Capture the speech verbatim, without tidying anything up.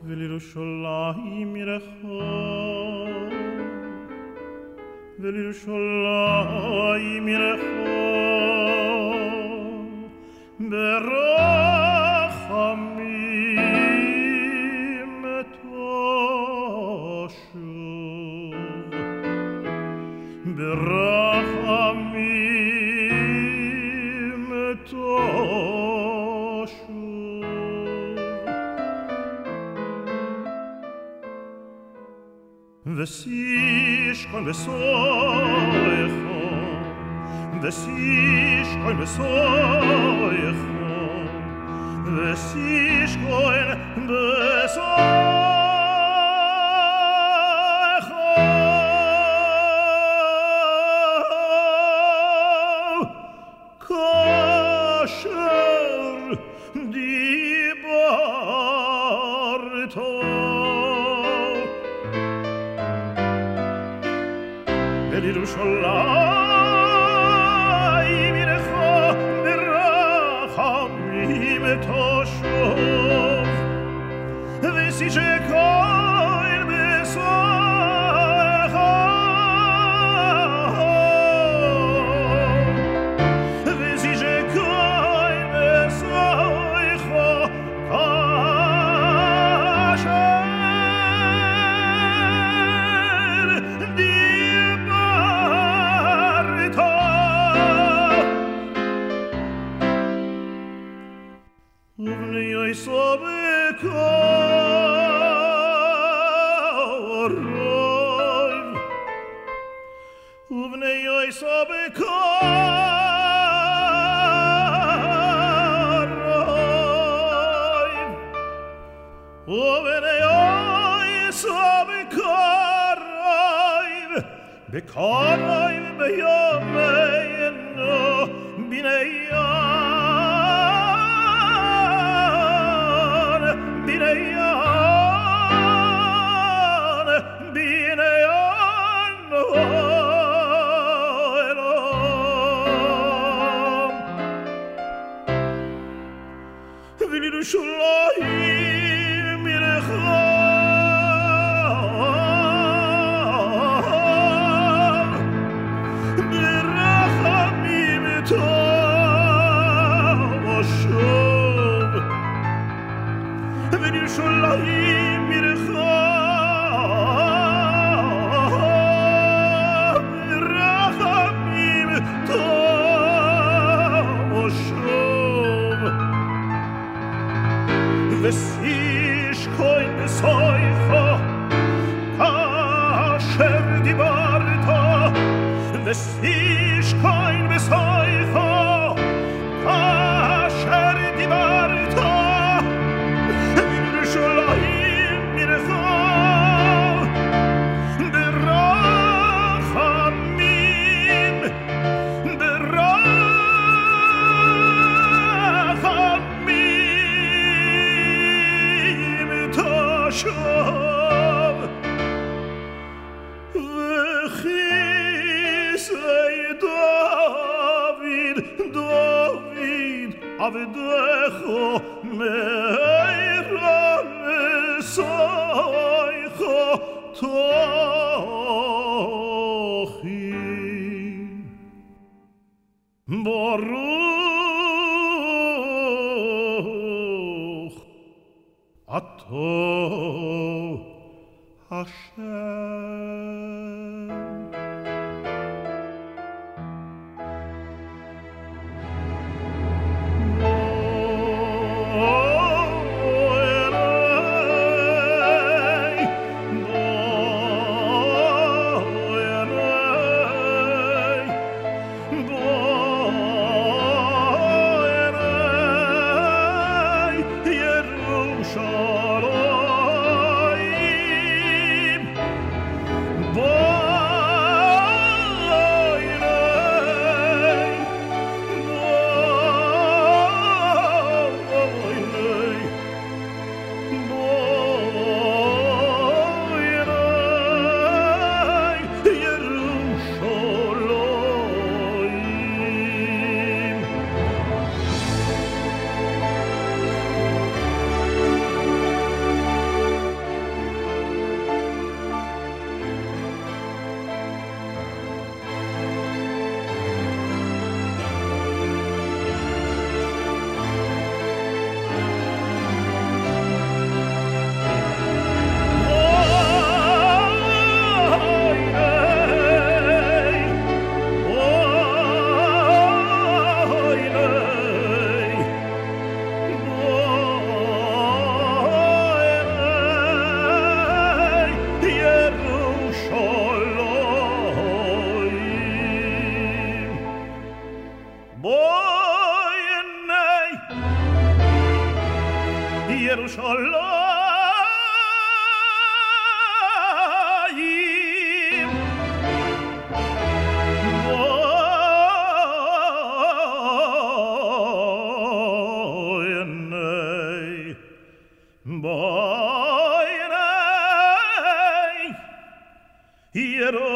ולירושלים ירחם, ולירושלים ירחם, ברחמים תשוב, ברחמים תשוב. וסישכון בסויכו, וסישכון בסויכו, וסישכון בסויכו, כאשר דיברתו לירושלים ירחם, ברחמים תשוב, וסישכון בסויכו, וסישכון בסויכו, ובני יוסף בקרוב, ובני יוסף בקרוב, בקרוב ביומנו בניין, בניין, בניין, ולירושלים ירחם, ברחמים תשוב, ולירושלים ירחם, ברחמים תשוב, וסישכון בסויכו, כאשר דיברת, וסישכון בסויכו, כאשר דיברת, ולירושלים ירחם, ברחמים, ברחמים תשוב, וכיסא דוד, דוד עבדך מהרה לסויך תוכין, ברוך אתה השם. Yerushalayim boynei boynei Yerushalayim